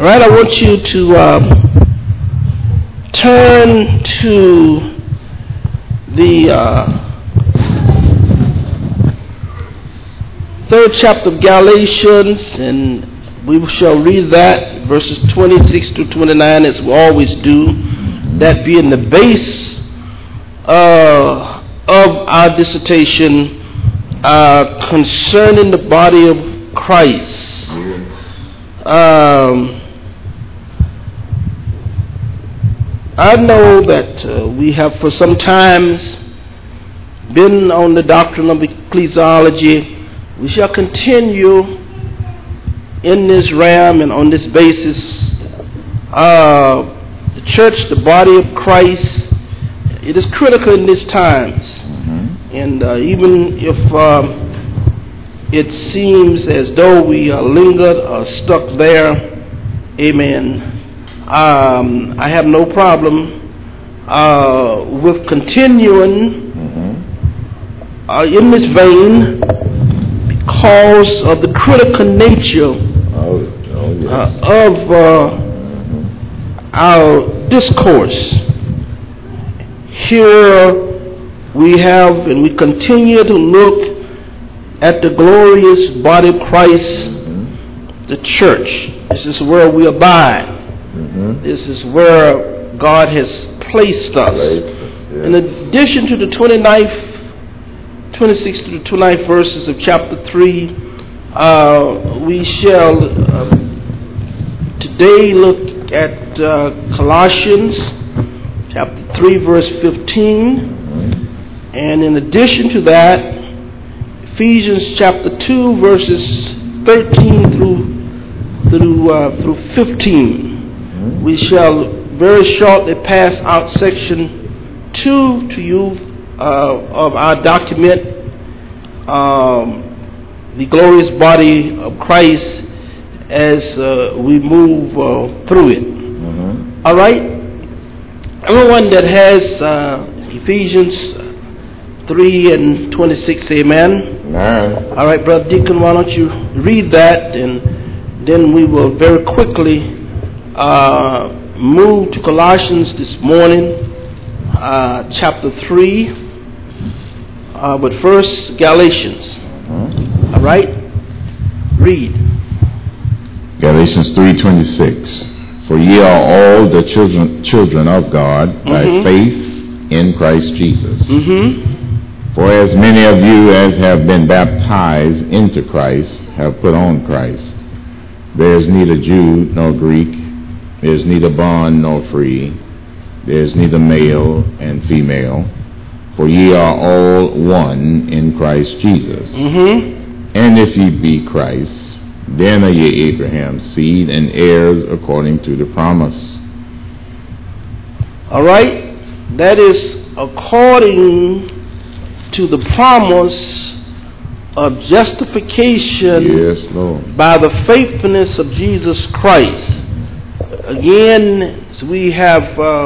All right, I want you to turn to the third chapter of Galatians, and we shall read that, verses 26 to 29, as we always do, that being the base of our dissertation concerning the body of Christ. I know that we have for some time been on the doctrine of ecclesiology. We shall continue in this realm and on this basis. The church, the body of Christ, it is critical in these times. And even if it seems as though we are lingered or stuck there, amen, I have no problem with continuing in this vein because of the critical nature of our discourse. Here we have and we continue to look at the glorious body of Christ, the church. This is where we abide. This is where God has placed us. In addition to the 26 to the 29th verses of chapter 3, we shall today look at Colossians chapter 3 verse 15. And in addition to that, Ephesians chapter 2 verses 13 through 15. We shall very shortly pass out section 2 to you of our document, the glorious body of Christ, as we move through it. All right? Everyone that has Ephesians 3 and 26, amen? All right, Brother Deacon, why don't you read that, and then we will very quickly move to Colossians this morning, chapter 3, but first Galatians. All right? Read. Galatians 3:26. For ye are all the children of God by faith in Christ Jesus. For as many of you as have been baptized into Christ have put on Christ. There is neither Jew nor Greek, there is neither bond nor free, there is neither male and female, for ye are all one in Christ Jesus. And if ye be Christ, then are ye Abraham's seed and heirs according to the promise. All right, that is according to the promise of justification, yes, Lord, by the faithfulness of Jesus Christ. Again, as we have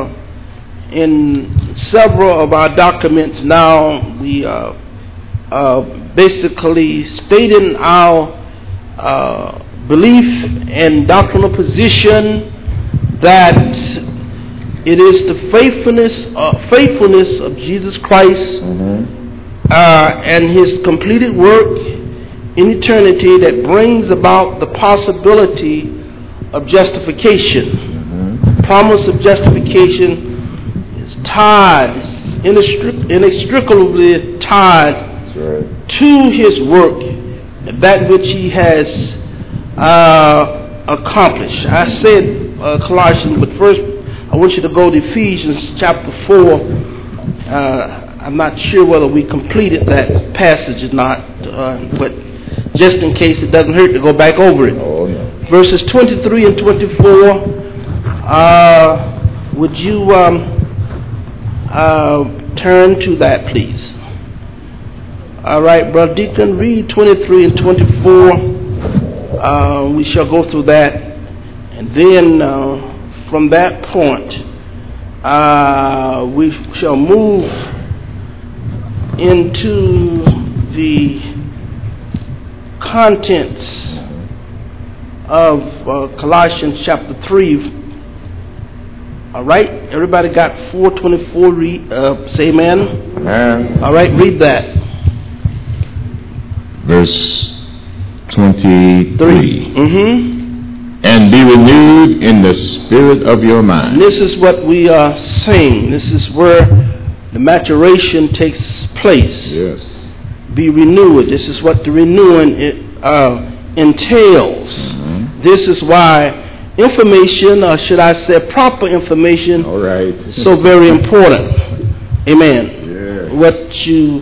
in several of our documents now, we are basically stating our belief and doctrinal position that it is the faithfulness of Jesus Christ and His completed work in eternity that brings about the possibility of justification. The promise of justification is tied, inextricably tied to His work, that which He has accomplished. I said Colossians, but first I want you to go to Ephesians chapter 4. I'm not sure whether we completed that passage or not, but just in case, it doesn't hurt to go back over it. Verses 23 and 24. Would you turn to that, please? All right, Brother Deacon, read 23 and 24. We shall go through that, and then from that point, we shall move into the contents of Colossians chapter 3. All right, everybody got 4:24. Say amen. Amen. All right, read that. Verse 23. Mm-hmm. And be renewed in the spirit of your mind. This is what we are saying. This is where the maturation takes place. Yes. Be renewed. This is what the renewing entails. Mm-hmm. This is why information, or should I say proper information, All right. is so very important. Amen. Yeah. What you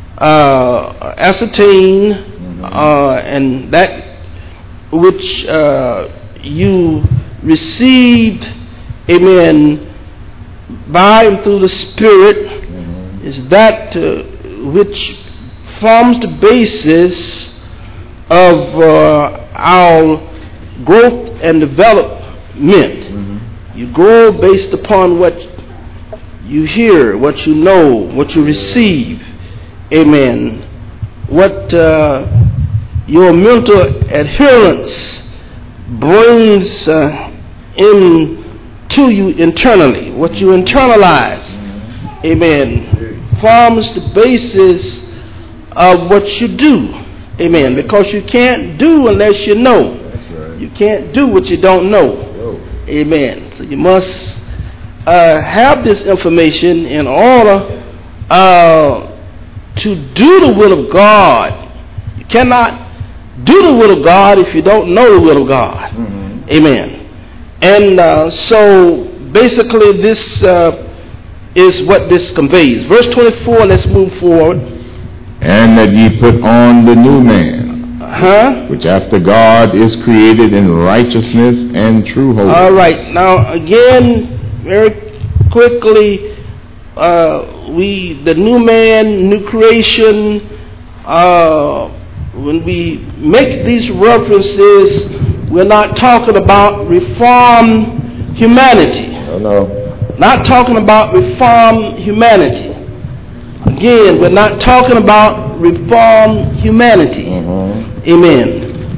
ascertain and that which you received, amen, by and through the Spirit, is that which forms the basis of our growth and development. You grow based upon what you hear, what you know, what you receive. Amen. What your mental adherence brings into you internally, what you internalize, amen, forms the basis of what you do, amen, because you can't do unless you know. You can't do what you don't know, amen. So you must have this information in order to do the will of God. You cannot do the will of God if you don't know the will of God. Amen. And so basically this is what this conveys. Verse 24, let's move forward. And that ye put on the new man, which after God is created in righteousness and true holiness. All right. Now again, very quickly, the new man, new creation, when we make these references, we're not talking about reformed humanity. No. Not talking about reformed humanity. Again, we're not talking about reformed humanity. Amen.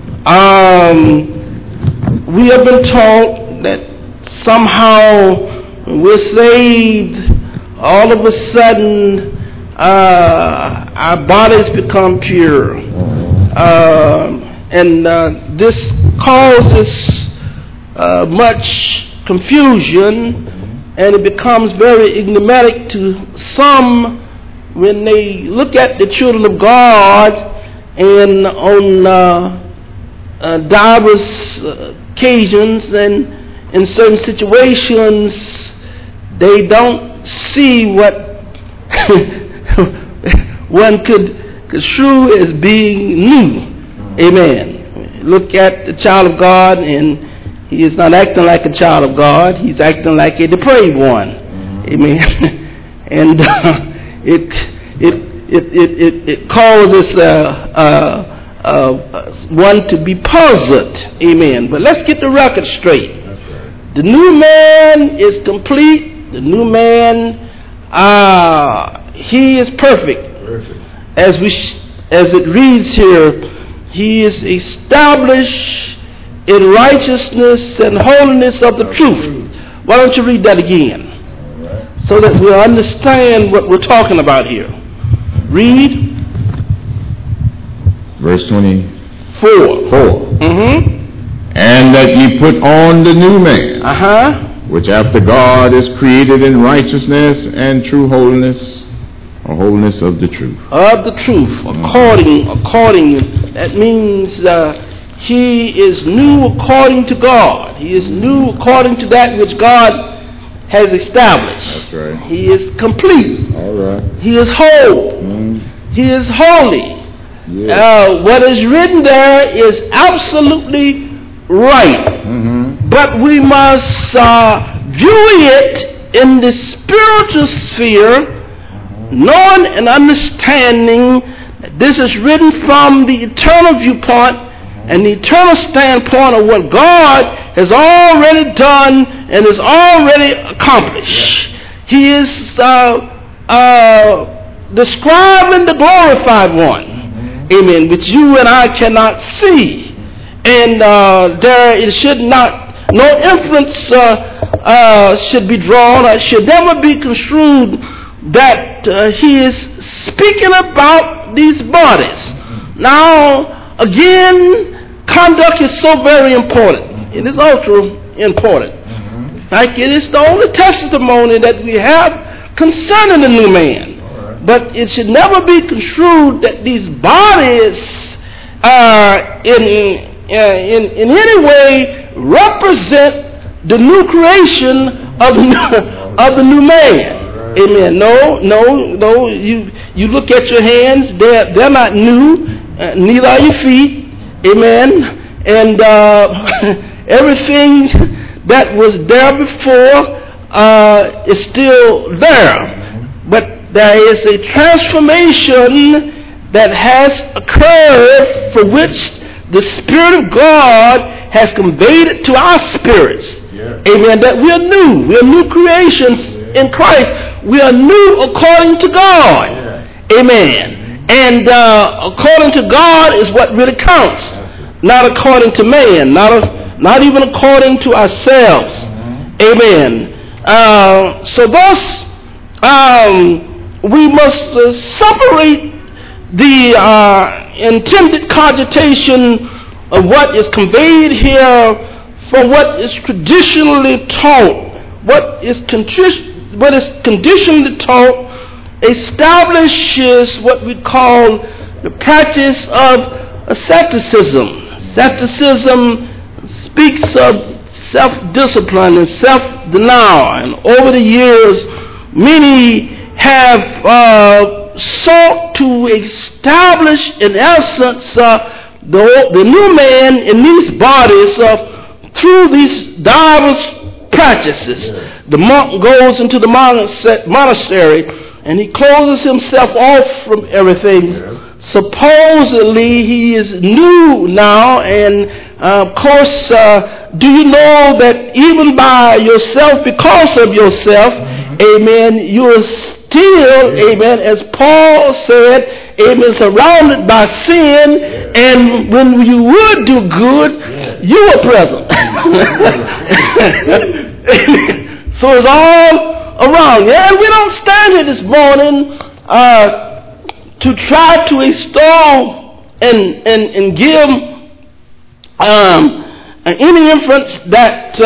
We have been taught that somehow when we're saved, all of a sudden our bodies become pure. And this causes much confusion, and it becomes very enigmatic to some when they look at the children of God, and on diverse occasions and in certain situations they don't see what one could construe as being new. Amen. Look at the child of God, and he is not acting like a child of God. He's acting like a depraved one. Amen. And it causes one to be puzzled. Amen. But let's get the record straight. The new man is complete. The new man, he is perfect. As it reads here, he is established in righteousness and holiness of the truth. Why don't you read that again? So that we'll understand what we're talking about here. Read. Verse 24. And that ye put on the new man, which after God is created in righteousness and true holiness, or holiness of the truth. Of the truth, according. That means he is new according to God. He is new according to that which God has established. That's right. He is complete. All right. He is whole. He is holy. What is written there is absolutely right. But we must view it in the spiritual sphere, knowing and understanding that this is written from the eternal viewpoint and the eternal standpoint of what God has already done and has already accomplished. He is describing the glorified one, amen, which you and I cannot see. and there it should not, no inference should be drawn, or should never be construed that he is speaking about these bodies. Now, again, conduct is so very important. It is ultra important. Like it is the only testimony that we have concerning the new man. But it should never be construed that these bodies in any way represent the new creation of the new man. Amen. No. You look at your hands; they're not new. Neither are your feet. Amen. And everything that was there before is still there, but there is a transformation that has occurred for which the Spirit of God has conveyed it to our spirits. Yeah. Amen. That we are new. We are new creations in Christ. We are new according to God. Yeah. Amen. And according to God is what really counts, not according to man, not even according to ourselves. Amen. So thus, we must separate the intended cogitation of what is conveyed here from what is traditionally taught. What is conditionally taught establishes what we call the practice of asceticism. Asceticism speaks of self-discipline and self-denial, and over the years many have sought to establish in essence the new man in these bodies through these diverse practices. The monk goes into the monastery and he closes himself off from everything. Supposedly he is new now, and of course, do you know that even by yourself, because of yourself, amen, you are still, amen, as Paul said, amen, surrounded by sin, and when you would do good, you are present. So it's all around. Yeah, we don't stand here this morning to try to extol and give any inference that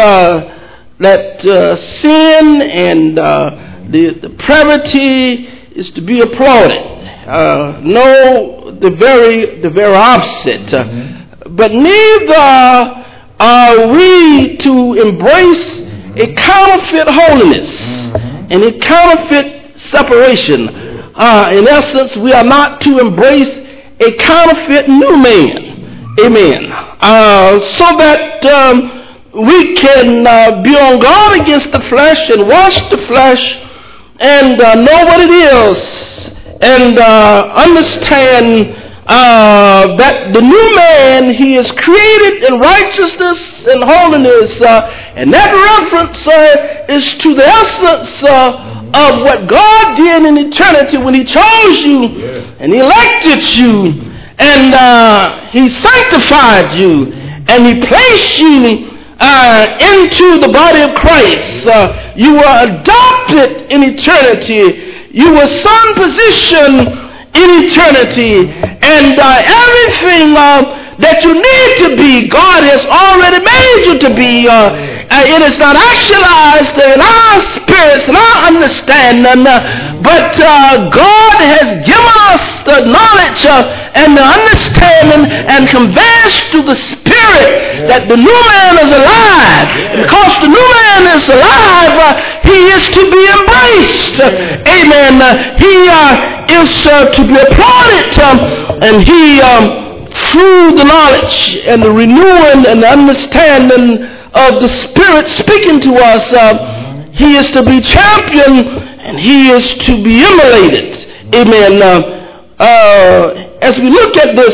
sin and the pravity is to be applauded. No, the very opposite. But neither are we to embrace a counterfeit holiness and a counterfeit separation. In essence, we are not to embrace a counterfeit new man. Amen. So that we can be on guard against the flesh and watch the flesh and know what it is and understand that the new man, he is created in righteousness and holiness, and that reference is to the essence of what God did in eternity when he chose you and he elected you and he sanctified you and he placed you into the body of Christ. You were adopted in eternity. You were son positioned in eternity, and everything that you need to be, God has already made you to be. It is not actualized in our spirits and our understanding, but God has given us the knowledge and the understanding and conveys to the Spirit that the new man is alive. Because the new man is alive, he is to be embraced. Amen. He is to be applauded, and he, through the knowledge and the renewing and the understanding of the Spirit speaking to us, he is to be championed and he is to be emulated. Amen. As we look at this,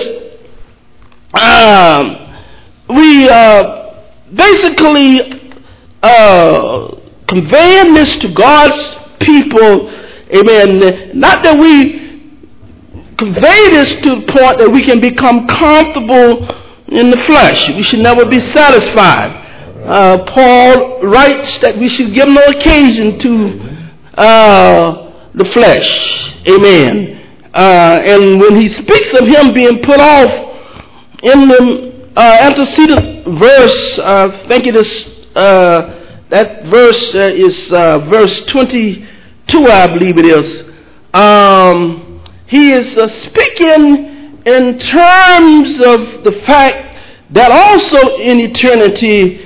we basically conveying this to God's people. Amen. Not that we convey this to the point that we can become comfortable in the flesh. We should never be satisfied. Paul writes that we should give no occasion to the flesh. Amen. And when he speaks of him being put off in the antecedent verse, I think it is that verse is verse 22, I believe it is. He is speaking in terms of the fact that also in eternity,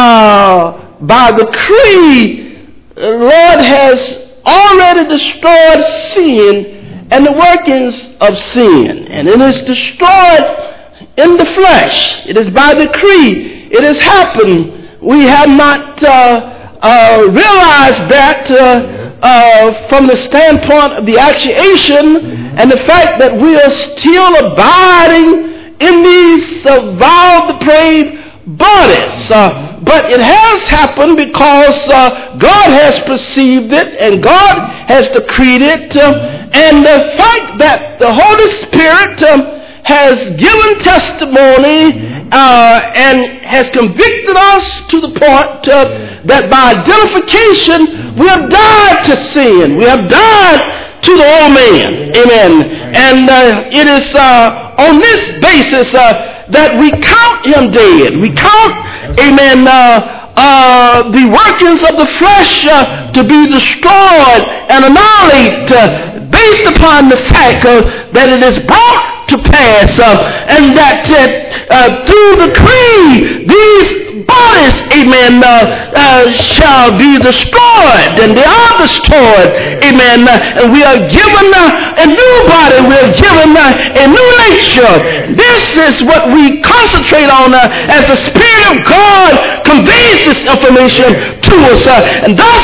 by decree, the Lord has already destroyed sin and the workings of sin. And it is destroyed in the flesh. It is by decree. It has happened. We have not realized that from the standpoint of the actuation and the fact that we are still abiding in these vile, depraved bodies. But it has happened because God has perceived it and God has decreed it. And the fact that the Holy Spirit has given testimony and has convicted us to the point that by identification we have died to sin. We have died to the old man. Amen. And it is on this basis that we count him dead. We count, amen, the workings of the flesh to be destroyed and annihilated based upon the fact that it is brought to pass and that through decree these bodies, amen, shall be destroyed, and they are destroyed, amen, and we are given a new body, we are given a new nature. This is what we concentrate on as the Spirit of God conveys this information to us, and thus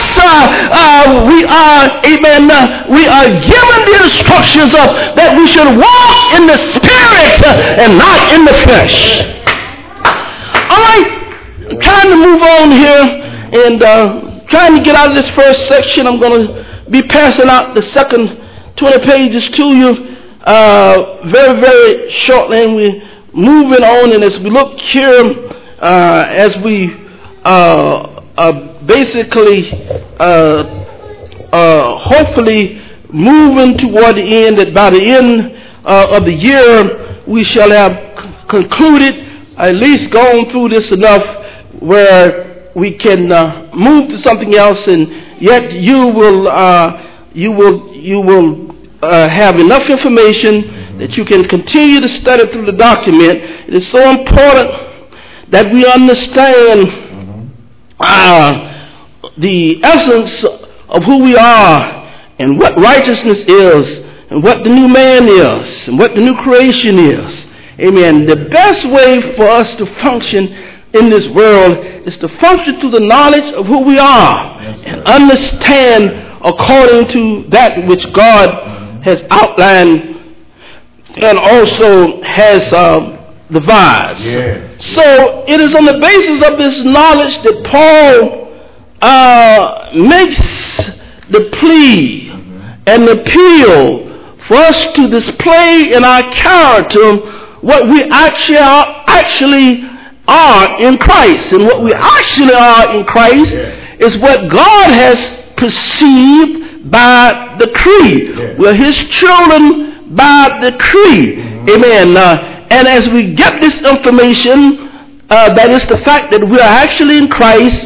we are, amen, we are given the instructions that we should walk in the Spirit and not in the flesh. All right. I'm trying to move on here and trying to get out of this first section. I'm going to be passing out the second 20 pages to you very, very shortly. And we're moving on. And as we look here, as we basically hopefully moving toward the end, that by the end of the year we shall have concluded, at least gone through this enough where we can move to something else, and yet you will have enough information that you can continue to study through the document. It is so important that we understand the essence of who we are and what righteousness is and what the new man is and what the new creation is. Amen. The best way for us to function in this world is to function through the knowledge of who we are and understand according to that which God has outlined and also has devised. Yeah. So it is on the basis of this knowledge that Paul makes the plea and the appeal for us to display in our character what we actually are in Christ. And what we actually are in Christ is what God has perceived by decree. We're His children by decree. Amen. And as we get this information, that is the fact that we are actually in Christ,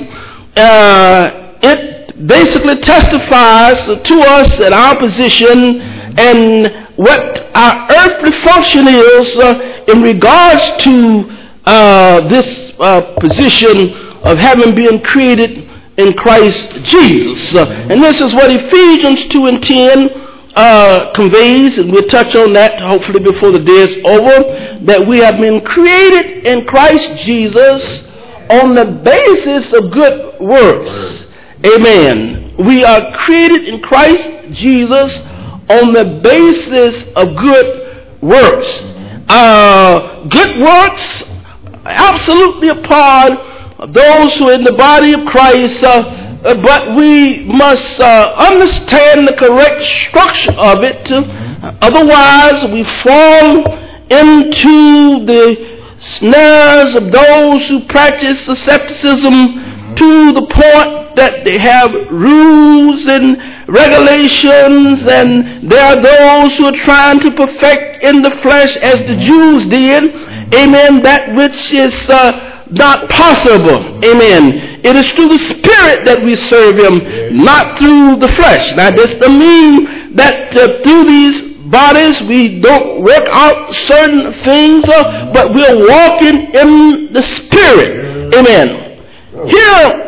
it basically testifies to us that our position and what our earthly function is in regards to this position of having been created in Christ Jesus. And this is what Ephesians 2 and 10 conveys, and we'll touch on that hopefully before the day is over, that we have been created in Christ Jesus on the basis of good works. Amen. We are created in Christ Jesus on the basis of good works. Good works absolutely a part of those who are in the body of Christ, but we must understand the correct structure of it. Otherwise, we fall into snares of those who practice asceticism to the point that they have rules and regulations, and there are those who are trying to perfect in the flesh as the Jews did, amen, that which is not possible, amen. It is through the Spirit that we serve Him, not through the flesh. Now, this doesn't mean that through these bodies we don't work out certain things, but we're walking in the Spirit, amen. Here,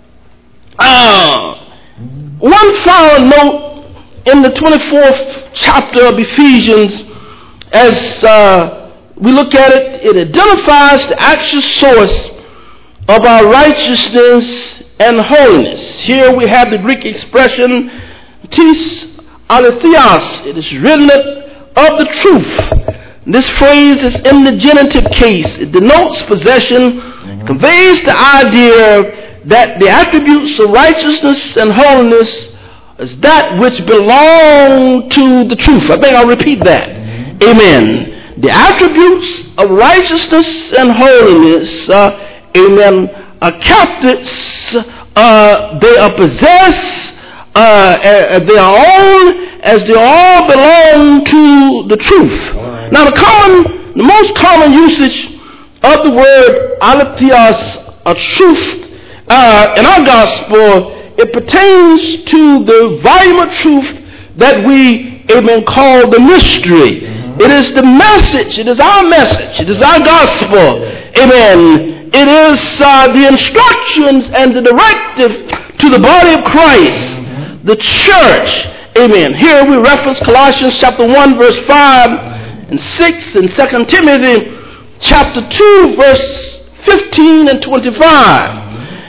one final note in the 24th chapter of Ephesians, as we look at it, it identifies the actual source of our righteousness and holiness. Here we have the Greek expression tis aletheos. It is written of the truth. This phrase is in the genitive case. It denotes possession, conveys the idea that the attributes of righteousness and holiness is that which belong to the truth. I think I'll repeat that. Amen. The attributes of righteousness and holiness, amen, are captives, they are possessed, they are owned, as they all belong to the truth. Now the most common usage of the word aletheos, or truth, in our gospel, it pertains to the volume of truth that we, amen, call the mystery. It is the message. It is our message. It is our gospel. Amen. It is the instructions and the directive to the body of Christ, the church. Amen. Here we reference Colossians chapter 1, verse 5 and 6, and 2 Timothy chapter 2, verse 15 and 25.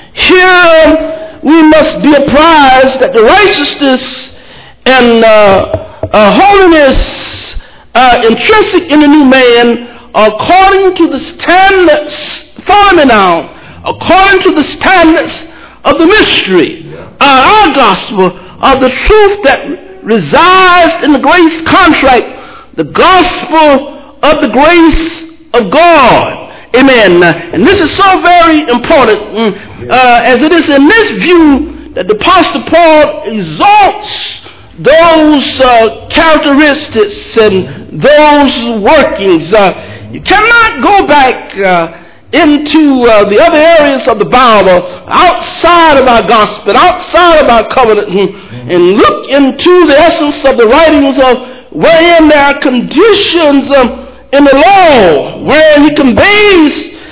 Here we must be apprised that the righteousness and holiness intrinsic in the new man, according to the standards, follow me now, according to the standards of the mystery, our gospel, of the truth that resides in the grace contract, the gospel of the grace of God. Amen. And this is so very important, as it is in this view that the Apostle Paul exalts those characteristics and those workings. You cannot go back into the other areas of the Bible, outside of our gospel, outside of our covenant, and look into the essence of the writings of wherein there are conditions in the law, where he conveys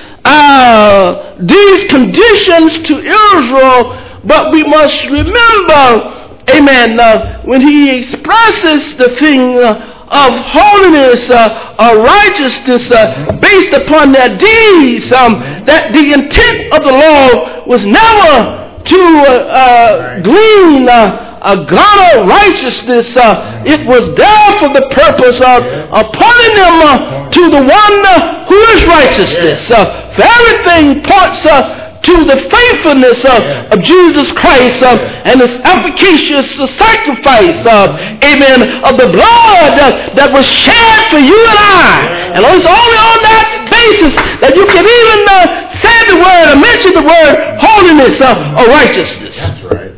these conditions to Israel. But we must remember, amen, when he expresses the thing of holiness or righteousness based upon their deeds, that the intent of the law was never to glean a garner of righteousness. It was there for the purpose of pointing them to the one who is righteousness. For everything points to the faithfulness of Jesus Christ and his efficacious sacrifice, amen, of the blood that was shed for you and I. And it's only on that basis that you can even say the word or mention the word holiness or righteousness. That's right.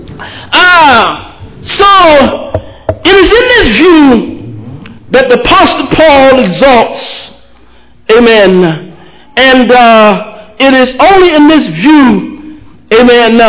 So it is in this view that the Apostle Paul exalts, amen, and it is only in this view, amen,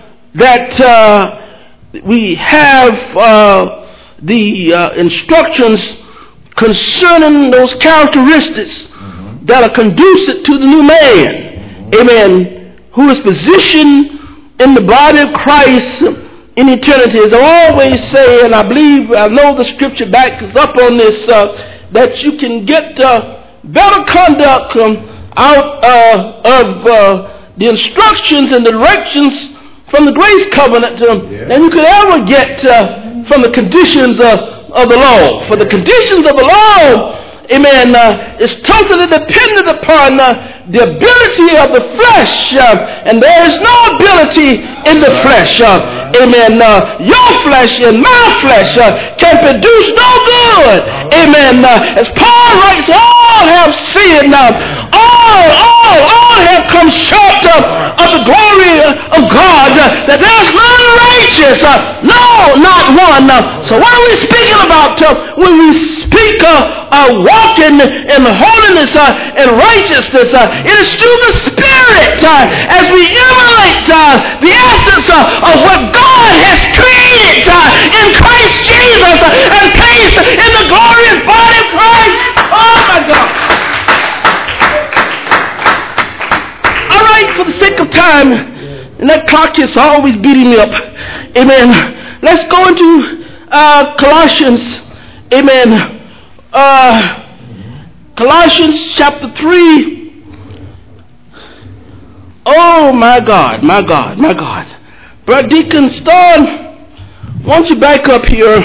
that we have the instructions concerning those characteristics that are conducive to the new man, amen, who is positioned in the body of Christ in eternity. As I always say, and I believe, I know the scripture backs up on this, that you can get better conduct out of the instructions and the directions from the grace covenant than you could ever get from the conditions of the law. For the conditions of the law, amen, is totally dependent upon the ability of the flesh, and there is no ability in the flesh. Amen. Your flesh and my flesh can produce no good. Amen. As Paul writes, all have sinned, all have come short of the glory of God. That there's none righteous. No, not one. So what are we speaking about when we speak walking in holiness and righteousness? It is through the Spirit as we emulate the essence of what God has created in Christ Jesus and placed in the glorious body of Christ. Oh my God. All right, for the sake of time, and that clock is always beating me up. Amen. Let's go into Colossians. Amen. Colossians chapter 3. Oh my God, my God, my God. Brother Deacon Stone, why don't you back up here?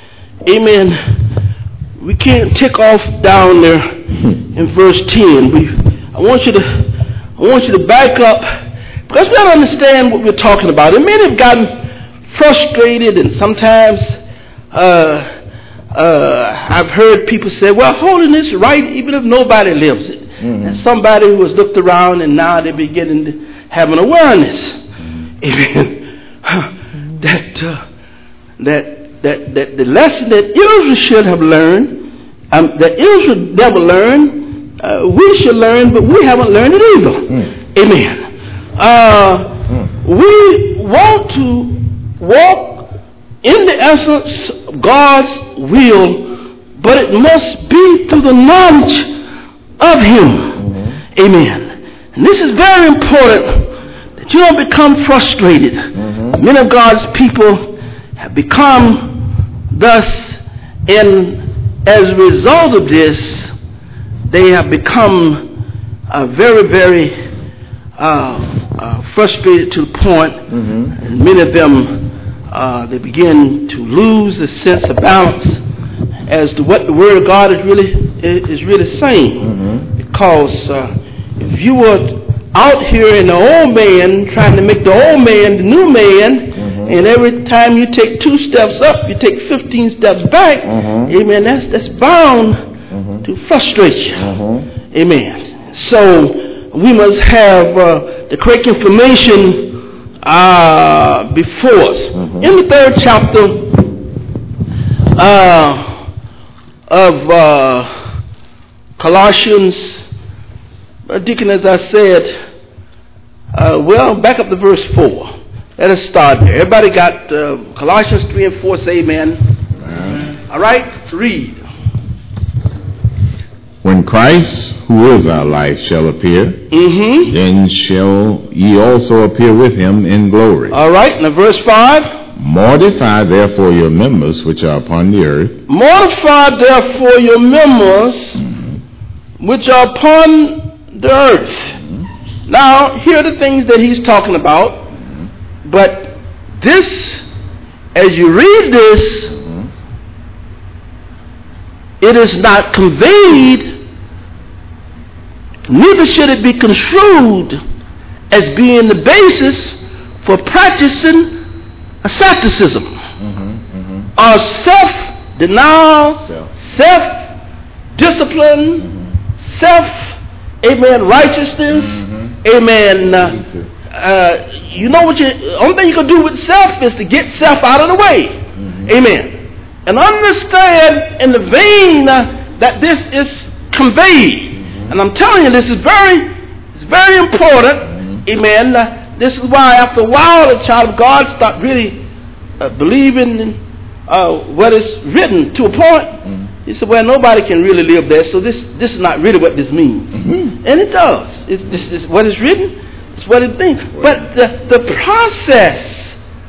Amen. We can't tick off down there in verse 10. I want you to back up, because we don't understand what we're talking about. And many have gotten frustrated, and sometimes I've heard people say, well, holiness is right even if nobody lives it. And somebody who has looked around and now they're beginning to have an awareness. Amen. That the lesson that Israel should have learned, that Israel never learned, we should learn, but we haven't learned it either. Amen. We want to walk in the essence of God's will, but it must be through the knowledge of Him. Amen. And this is very important, that you don't become frustrated. Many of God's people have become thus, and as a result of this, they have become very, very frustrated to the point, and many of them, they begin to lose a sense of balance as to what the Word of God is really saying. Because if you were out here in the old man trying to make the old man the new man, and every time you take 2 steps up, you take 15 steps back, amen, that's bound to frustrate you. Amen. So we must have the correct information before us. In the 3rd chapter of Colossians, Deacon, as I said, back up to verse 4. Let us start there. Everybody got Colossians 3 and 4, say amen. All right, read. When Christ, who is our life, shall appear, then shall ye also appear with him in glory. All right, now verse 5. Mortify therefore your members which are upon the earth. Mortify therefore your members which are upon the earth. Now, here are the things that he's talking about. But this, as you read this, it is not conveyed, neither should it be construed as being the basis for practicing asceticism or self-denial, self-discipline, righteousness, amen. You know what only thing you can do with self is to get self out of the way. Amen. And understand in the vein that this is conveyed. And I'm telling you, this is very important. Amen. This is why after a while the child of God start really believing in what is written to a point. He said, well, nobody can really live there, so this is not really what this means. And it does. It's what is written. It's what it means. But the process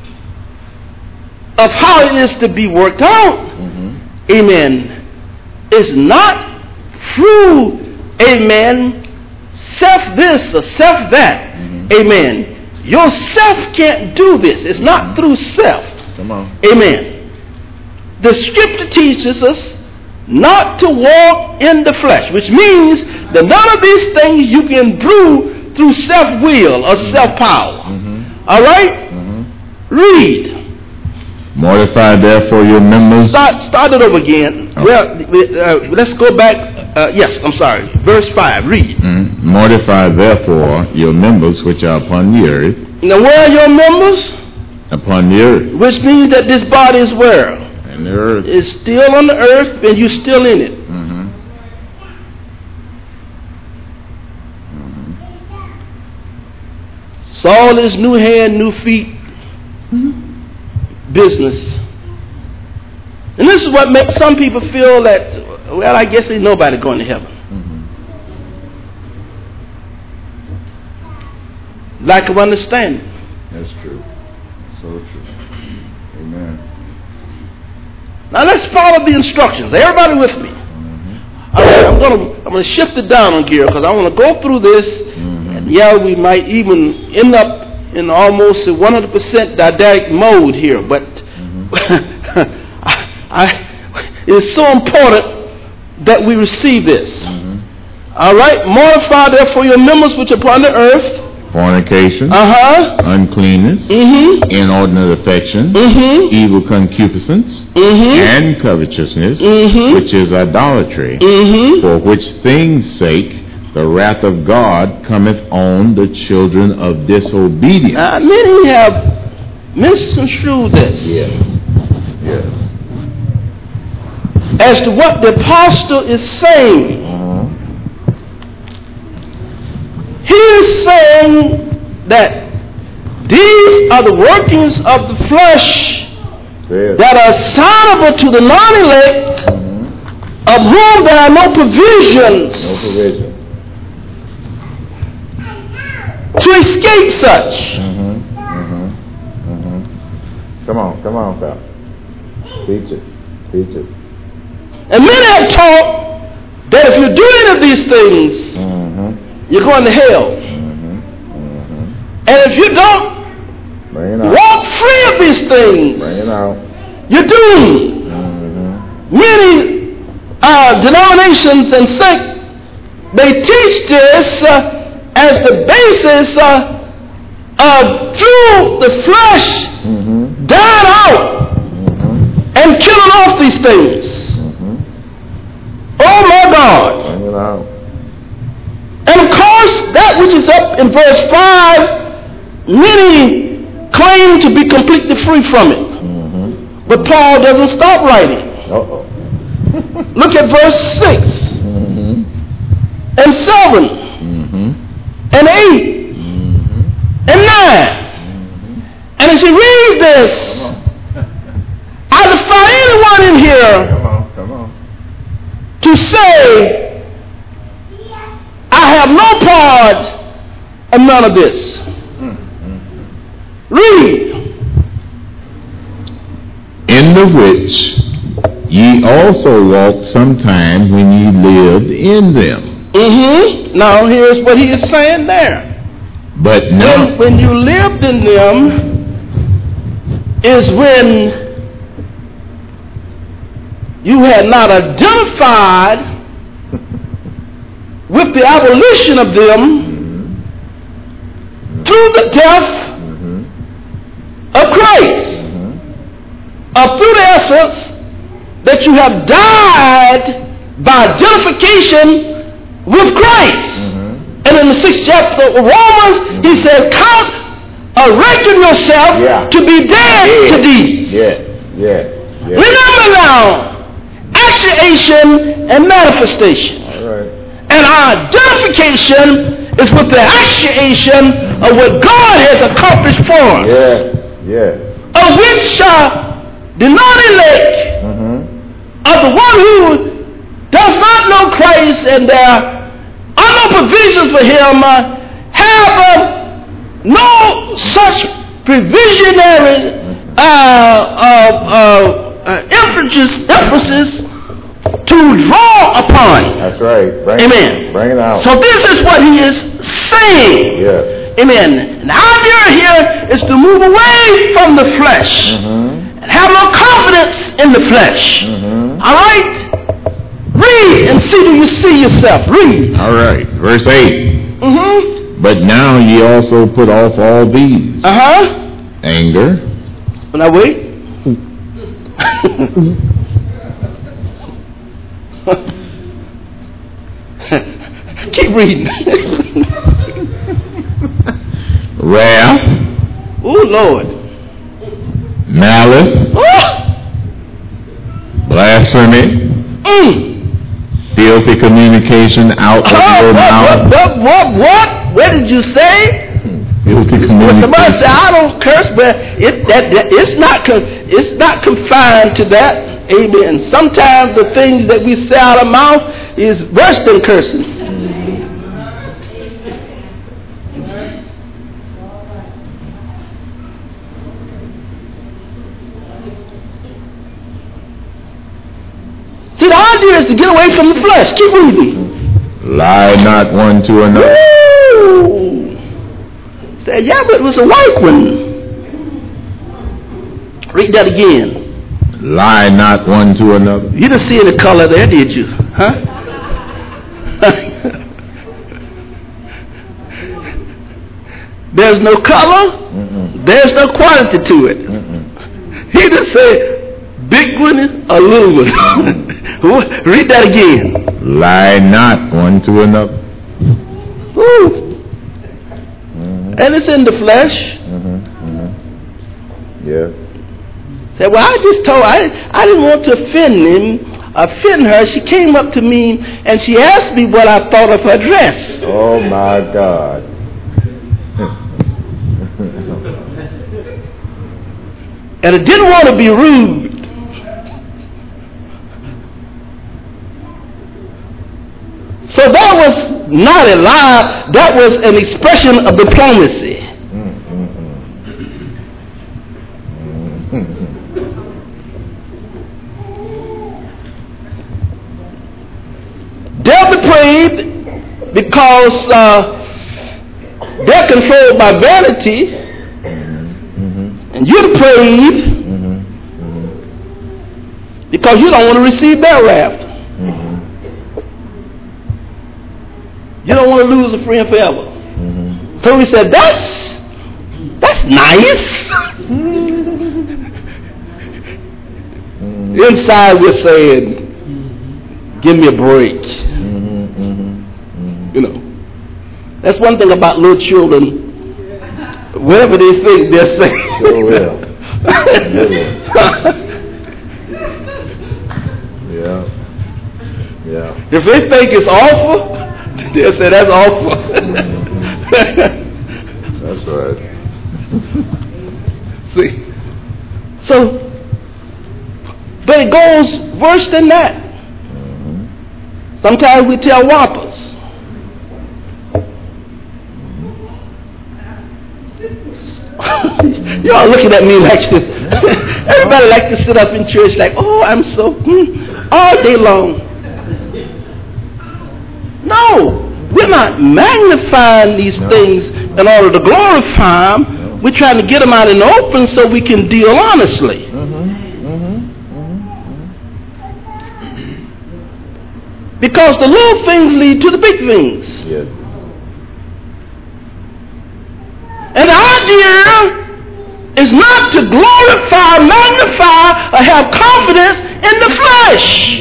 of how it is to be worked out, amen, is not through, amen, self this or self that. Amen. Yourself can't do this. It's not through self. Come on. Amen. The scripture teaches us not to walk in the flesh, which means that none of these things you can do through self-will or self-power. All right? Read. Mortify therefore your members. Start it over again. Okay. Well, let's go back. Yes, I'm sorry. Verse 5. Read. Mortify therefore your members which are upon the earth. Now, where are your members? Upon the earth. Which means that this body is where? And the earth. It's still on the earth, and you're still in it. It's all this new hand, new feet business. And this is what makes some people feel that, well, I guess ain't nobody going to heaven. Lack of understanding. That's true. So true. Amen. Now let's follow the instructions. Everybody with me. I'm gonna shift it down on gear because I want to go through this. And yeah, we might even end up in almost a 100% didactic mode here, but it's so important that we receive this. All right, mortify therefore your members which are upon the earth. Fornication, uncleanness, inordinate affection, evil concupiscence, and covetousness, which is idolatry, for which things' sake the wrath of God cometh on the children of disobedience. Many have misconstrued this. Yes. As to what the apostle is saying. He is saying that these are the workings of the flesh that are assignable to the non-elect, of whom there are no provisions to escape such. Come on, pal. Teach it. And many have taught that if you do any of these things, you're going to hell. And if you don't walk free of these things, you're doomed. Many denominations and sects, they teach this as the basis of through the flesh dying out and killing off these things. Oh my God. And of course, that which is up in verse 5, many claim to be completely free from it. But Paul doesn't stop writing. Look at verse 6 and 7 and 8 and 9. And as you read this, I defy anyone in here to say, I have no part of none of this. Read. In the which ye also walked sometime when ye lived in them. Now here's what he is saying there. But now, when you lived in them is when you had not identified with the abolition of them through the death of Christ, or through the essence that you have died by identification with Christ. And in the 6th chapter of Romans, he says, count or reckon yourself to be dead to these. Remember now, actuation and manifestation. And our identification is with the actuation of what God has accomplished for us. Of which the non-elect are the one who does not know Christ, and there are no provisions for him, have no such provisionary emphasis to draw upon. That's right. Amen. Bring it out. So this is what he is saying. Amen. And our idea here is to move away from the flesh and have no confidence in the flesh. All right? Read and see, do you see yourself? Read. All right. Verse 8. But now ye also put off all these. Anger. Now wait. Keep reading. Wrath. Oh, Lord. Malice. Blasphemy. Filthy communication out of your mouth. What? What did you say? Filthy communication. Well, somebody say, I don't curse, but it's not confined to that. Amen. Sometimes the things that we say out of our mouth is worse than cursing. See, the idea is to get away from the flesh. Keep reading. Lie not one to another. Woo! Say, yeah, but it was a white one. Read that again. Lie not one to another. You didn't see any color there, did you? Huh? There's no color. There's no quality to it. He just said, big one or little one. Read that again. Lie not one to another. Woo. And it's in the flesh. Yeah. Say, well, I just told I didn't want to offend her. She came up to me and she asked me what I thought of her dress. Oh my God. And I didn't want to be rude. So that was not a lie, that was an expression of diplomacy. They're depraved because they're controlled by vanity, and you're depraved because you don't want to receive their wrath. You don't want to lose a friend forever. So we said, that's nice. Inside we're saying, give me a break. You know. That's one thing about little children. Whatever they think, they're saying. Sure will. Yeah. If they think it's awful, they'll say that's awful. That's right. See? So, but it goes worse than that. Sometimes we tell whoppers. Y'all looking at me like this. Everybody likes to sit up in church like, oh, I'm so, all day long. No, we're not magnifying these things in order to glorify them. We're trying to get them out in the open so we can deal honestly. Because the little things lead to the big things. Yes. And the idea is not to glorify, magnify, or have confidence in the flesh.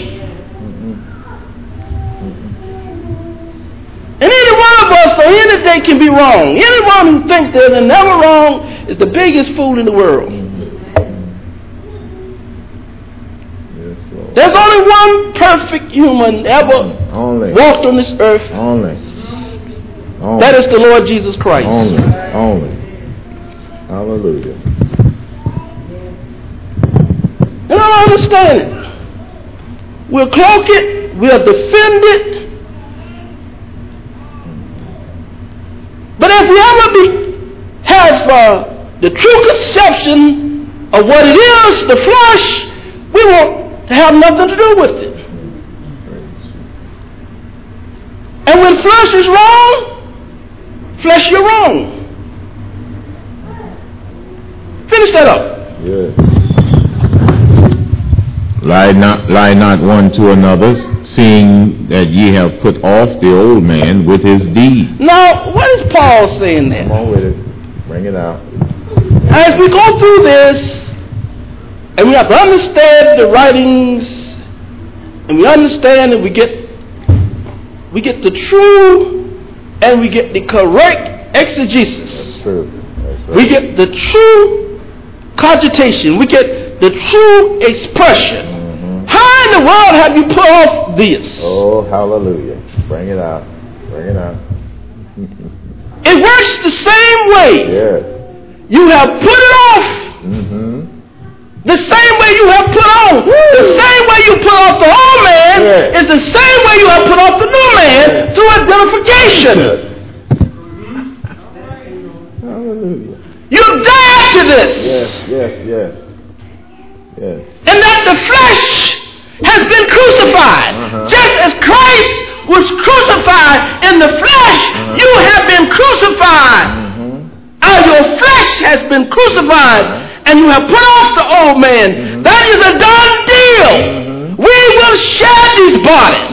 And any one of us on any day can be wrong. Anyone who thinks they're never wrong is the biggest fool in the world. Yes, Lord. There's only one perfect human ever walked on this earth. Only. That is the Lord Jesus Christ. Only. Hallelujah. And I don't understand it. We'll cloak it. We'll defend it. But if we ever have the true conception of what it is, the flesh, we want to have nothing to do with it. And when flesh is wrong, flesh, you're wrong. Finish that up. Yes. Lie not one to another, seeing that ye have put off the old man with his deeds. Now, what is Paul saying there? Come on with it. Bring it out. As we go through this, And we have to understand the writings, and we understand that we get the true and we get the correct exegesis. That's true. That's right. We get the true cogitation. We get the true expression. How in the world have you put off this? Oh, hallelujah. Bring it out. Bring it out. It works the same way. Yes. You have put it off. The same way you have put on. The same way you put off the old man is the same way you have put off the new man through identification. Hallelujah. You died to this. Yes. And that the flesh has been crucified. Just as Christ was crucified in the flesh, you have been crucified. Your flesh has been crucified, and you have put off the old man. That is a done deal. We will share these bodies.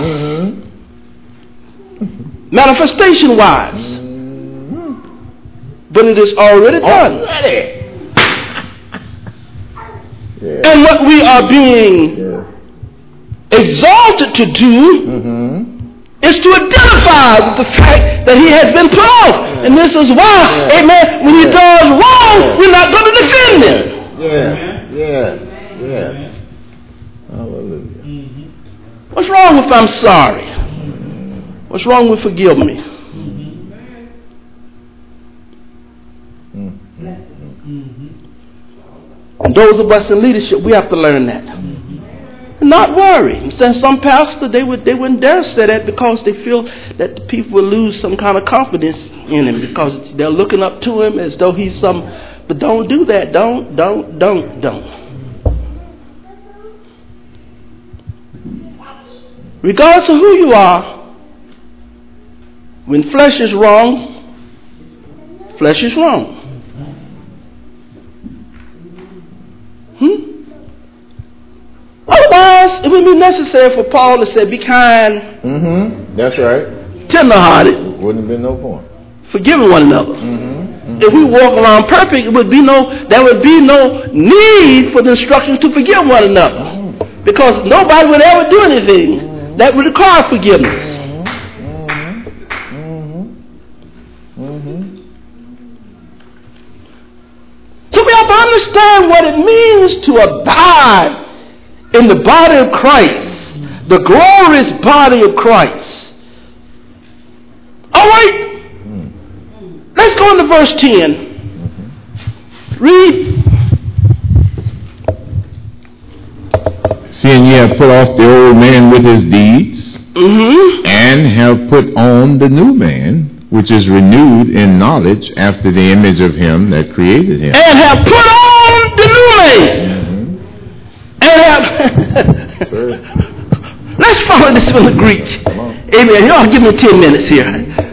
Manifestation-wise. But it is already done. And what we are being exalted to do is to identify with the fact that he has been put off. And this is why, amen, when he does wrong, we're not going to defend him. Yes. Hallelujah. What's wrong with I'm sorry? What's wrong with forgive me? And those of us in leadership, we have to learn that. Not worry. Some pastors, they wouldn't dare say that because they feel that the people will lose some kind of confidence in him because they're looking up to him as though he's some. But don't do that. Don't. Regardless of who you are, when flesh is wrong, flesh is wrong. Otherwise, it would be necessary for Paul to say, be kind. That's right. Tender-hearted. Wouldn't have been no point. Forgiving one another. If we walk around perfect, there would be no need for the instructions to forgive one another. Because nobody would ever do anything that would require forgiveness. So we have to understand what it means to abide in the body of Christ, the glorious body of Christ. All right, let's go into verse 10. Read. Seeing ye have put off the old man with his deeds, and have put on the new man, which is renewed in knowledge after the image of him that created him. And have put on the new man. And have let's follow this from the Greek. Amen. Y'all give me 10 minutes here.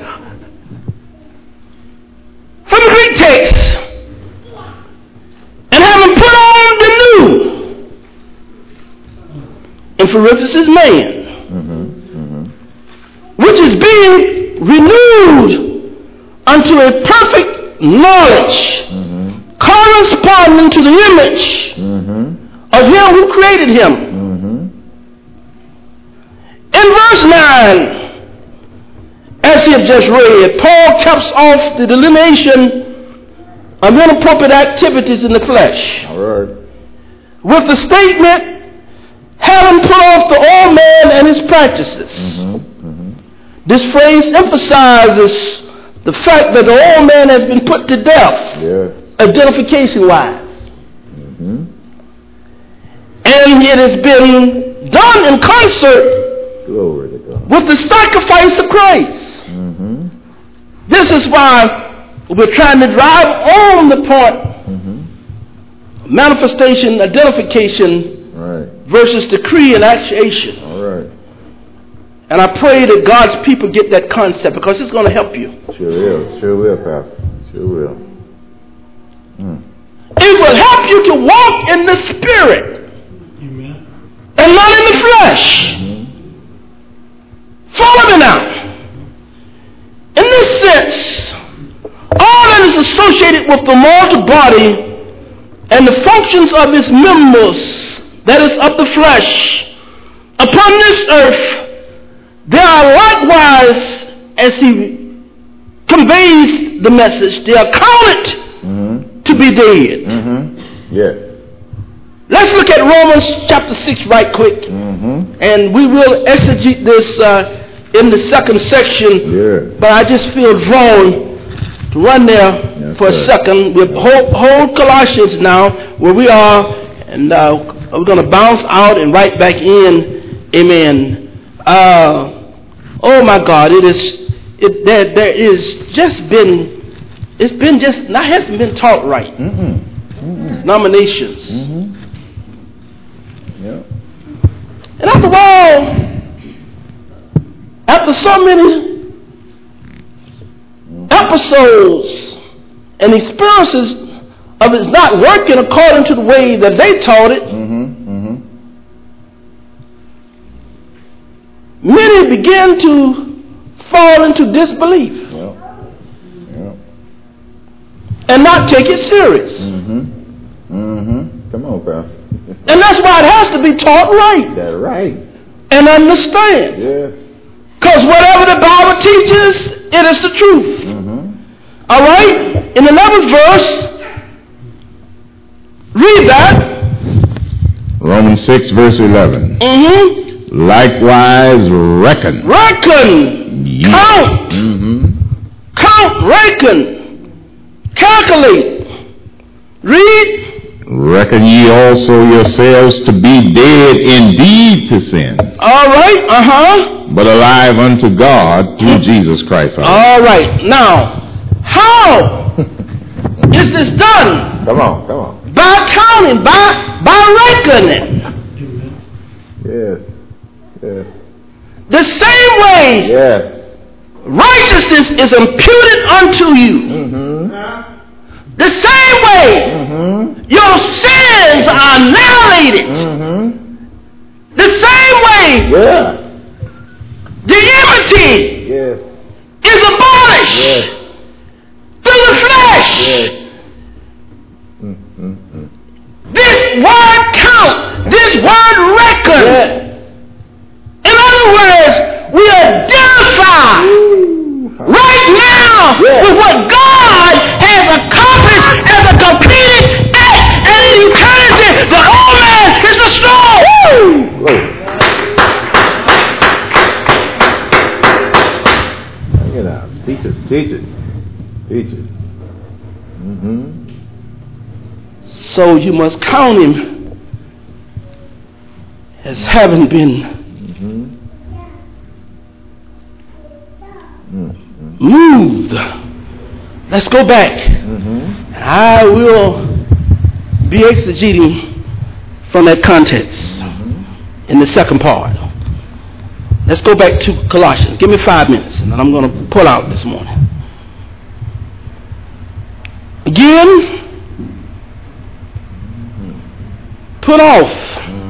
From the Greek text. And having put on the new. And for parenthesis man. Which is being renewed unto a perfect knowledge, corresponding to the image of him who created him. In verse 9, as he had just read, Paul caps off the delineation of inappropriate activities in the flesh. All right. With the statement, having put off the old man and his practices. This phrase emphasizes the fact that the old man has been put to death, identification-wise. And it has been done in concert with the sacrifice of Christ. This is why we're trying to drive home the point. Manifestation, identification, versus decree and actuation. All right. And I pray that God's people get that concept because it's going to help you. Sure will, Pastor. Sure will. It will help you to walk in the Spirit. And not in the flesh. Follow me now. In this sense, all that is associated with the mortal body and the functions of his members, that is of the flesh, upon this earth, they are likewise, as he conveys the message, they are counted to be dead. Yes. Let's look at Romans chapter 6 right quick. And we will exegete this in the second section. Yes. But I just feel drawn to run there for a second. We'll hold Colossians now where we are. And we're going to bounce out and right back in. Amen. Oh my God. There is just been, it's been just, not hasn't been taught right. Nominations. And after all, after so many episodes and experiences of it not working according to the way that they taught it, many began to fall into disbelief and not take it serious. Come on, Pastor. And that's why it has to be taught right. That's right. And understand. Yes. Because whatever the Bible teaches, it is the truth. All right? In the 11th verse, read that. Romans 6, verse 11. Likewise, reckon. Count. Count, reckon. Calculate. Read. Reckon ye also yourselves to be dead indeed to sin. All right, but alive unto God through Jesus Christ. All right. Now, how is this done? Come on. By counting, by reckoning. Yes. The same way. Yes. Righteousness is imputed unto you. The same way your sins are annihilated. The same way the enmity is abolished through the flesh. This word count, this word reckon. In other words, we identify right now with what God has accomplished as a completed act, and in eternity, the old man is destroyed. Bring it out. Teach it. So you must count him as having been moved. Let's go back. I will be exegeting from that context in the second part. Let's go back to Colossians. Give me 5 minutes and then I'm going to pull out this morning. Again, put off.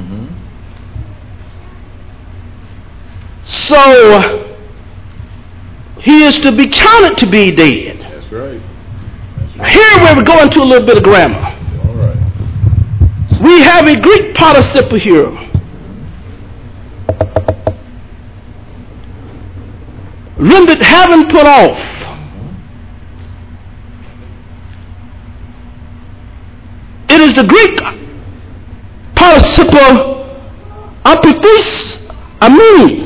So he is to be counted to be dead. That's right. Here we're going to a little bit of grammar. All right. We have a Greek participle here. Rendered having put off. It is the Greek participle apithis amin.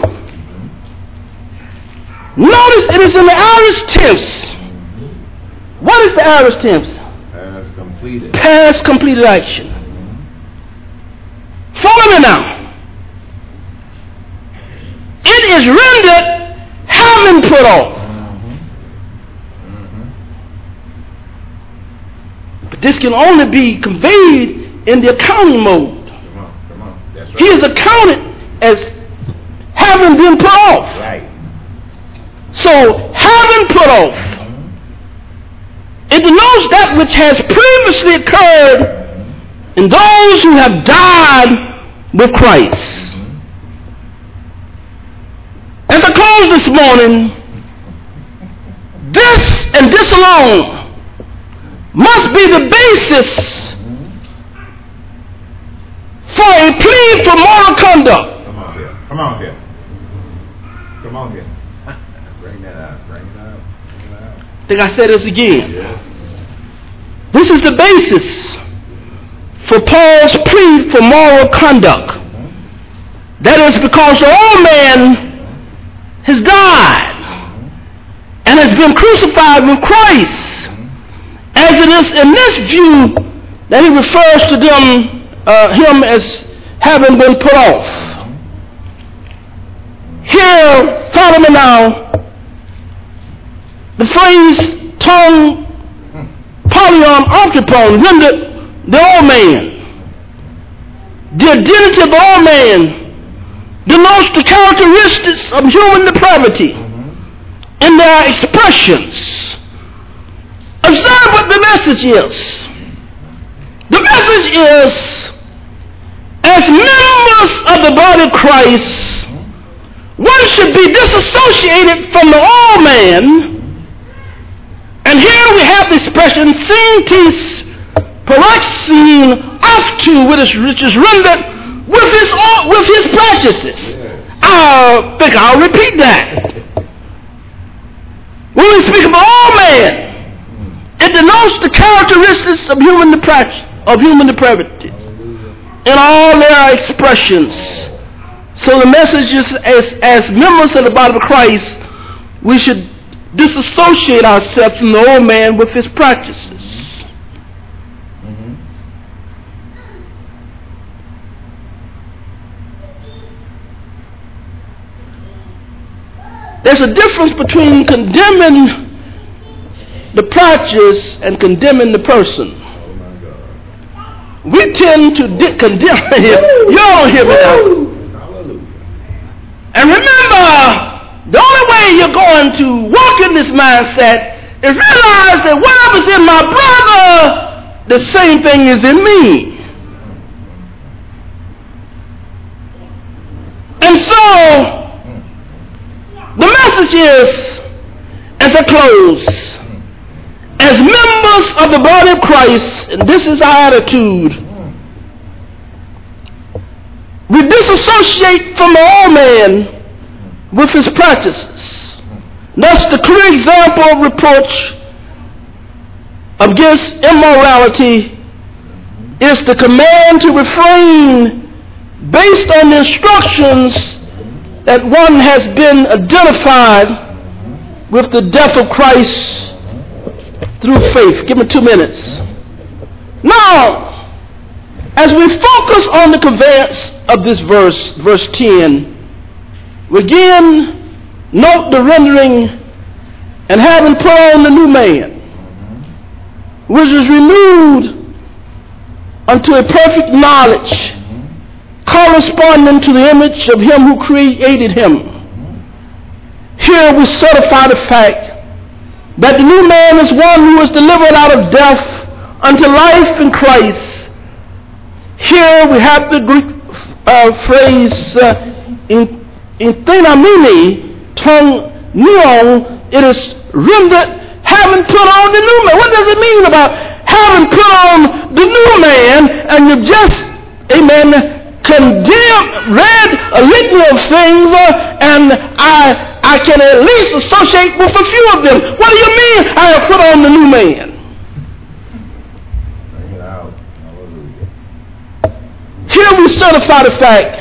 Notice it is in the aorist tense. What is the aorist tense? Past completed. Past completed action. Follow me now. It is rendered having put off. But this can only be conveyed in the accounting mode. Come on. That's right. He is accounted as having been put off. Right. So, having put off, it denotes that which has previously occurred in those who have died with Christ. As I close this morning, this and this alone must be the basis plea for moral conduct. Come on here. Come on here. Come on here. Bring that out. Bring it out. Bring it out. I think I said this again. Yes. This is the basis for Paul's plea for moral conduct. That is because the old man has died and has been crucified with Christ, as it is in this view that he refers to him as having been put off. Here, follow me now, the phrase tongue polyon octopon rendered the old man. The identity of the old man denotes the characteristics of human depravity in their expressions. Observe what the message is. The message is, as members of the body of Christ, one should be disassociated from the old man. And here we have the expression "syntes paroxene aftu," which is rendered with his practices. I think I'll repeat that. When we speak of the old man, it denotes the characteristics of human depravity in all their expressions. So the message is, as members of the body of Christ, we should disassociate ourselves from the old man with his practices. There's a difference between condemning the practice and condemning the person. We tend to condemn him. You don't hear me now. And remember, the only way you're going to walk in this mindset is realize that whatever's in my brother, the same thing is in me. And so, the message is, as I close, as members of the body of Christ, and this is our attitude, we disassociate from the old man with his practices. Thus, the clear example of reproach against immorality is the command to refrain based on the instructions that one has been identified with the death of Christ through faith. Give me 2 minutes. Now, as we focus on the conveyance of this verse 10, we again note the rendering, and having put on the new man, which is renewed unto a perfect knowledge, corresponding to the image of him who created him. Here we certify the fact that the new man is one who is delivered out of death unto life in Christ. Here we have the Greek phrase in thenamini, tongue neon. It is rendered having put on the new man. What does it mean about having put on the new man? And you just, amen, read a litany of things, and I can at least associate with a few of them. What do you mean I have put on the new man? Bring it out. Hallelujah. Here we certify the fact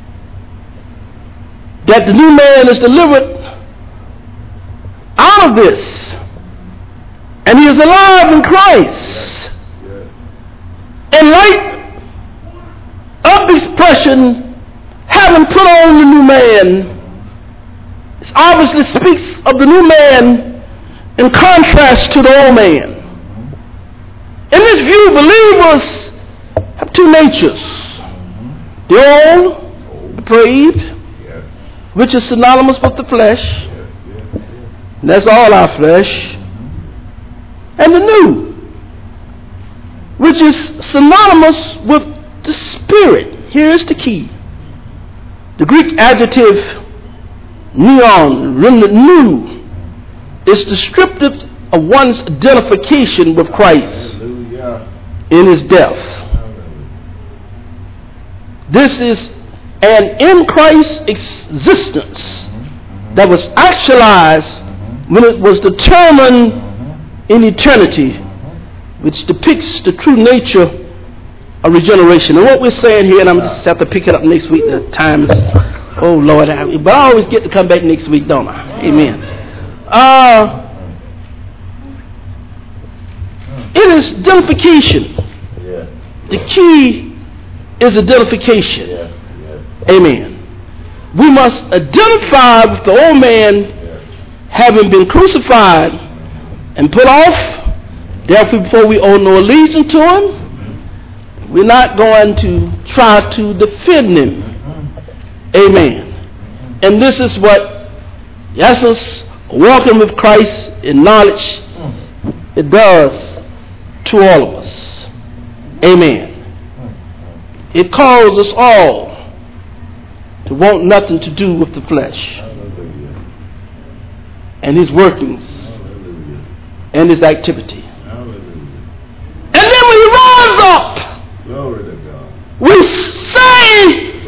that the new man is delivered out of this, and he is alive in Christ. In light of the expression, having put on the new man, it obviously speaks of the new man in contrast to the old man. In this view, believers have two natures. The old, depraved, which is synonymous with the flesh, and that's all our flesh, and the new, which is synonymous with the spirit. Here is the key. The Greek adjective neon, rendered new, is descriptive of one's identification with Christ in his death. This is an in Christ existence that was actualized when it was determined in eternity, which depicts the true nature of regeneration. And what we're saying here, and I'm just have to pick it up next week, the time is, oh Lord, but I always get to come back next week, don't I? Amen. It is identification. The key is identification. Amen. We must identify with the old man having been crucified and put off. Therefore, before we owe no allegiance to him, we're not going to try to defend him. Amen. And this is what the essence of walking with Christ in knowledge it does to all of us. Amen. It calls us all to want nothing to do with the flesh and his workings and his activity. And then we rise up. We say,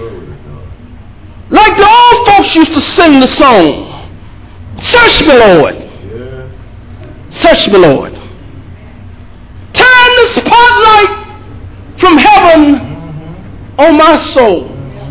like the old folks used to sing the song, search me, Lord. Search me, Lord. Turn the spotlight from heaven on my soul.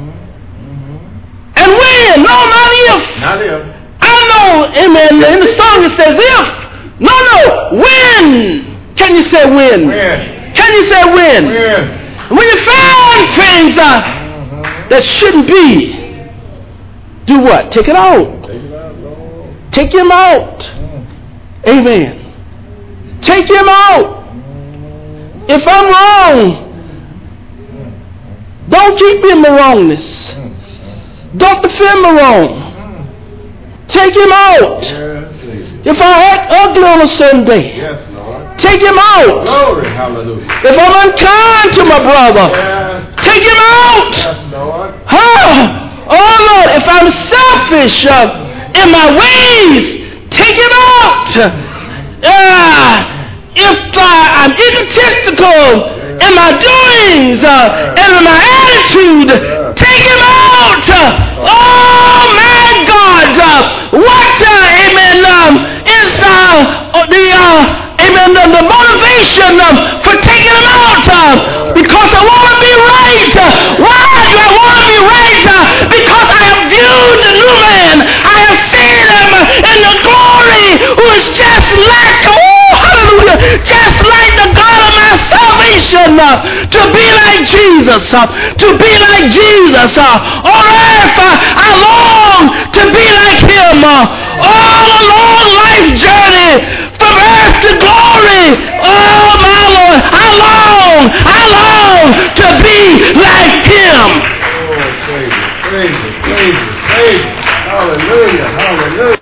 And when, no, not if. I know, amen, in the song it says if. No, when. Can you say when? Can you say when? When you find things that shouldn't be, do what? Take it out. Take him out. Amen. Take him out. If I'm wrong, don't keep me in the wrongness. Don't defend me wrong. Take him out. If I act ugly on a certain day, take him out. If I'm unkind to my brother, take him out. Oh Lord, if I'm selfish in my ways, take him out. If I'm egotistical in my doings and in my attitude, take him out. Oh my God, what amen is the motivation for taking him out? Because I want to be right. Why do I want to be right? Because I have viewed the new man. I have seen him in the glory, who is just like, just like the God of my salvation, to be like Jesus, to be like Jesus. On earth, I long to be like him. All a long life journey from earth to glory. Oh my Lord, I long to be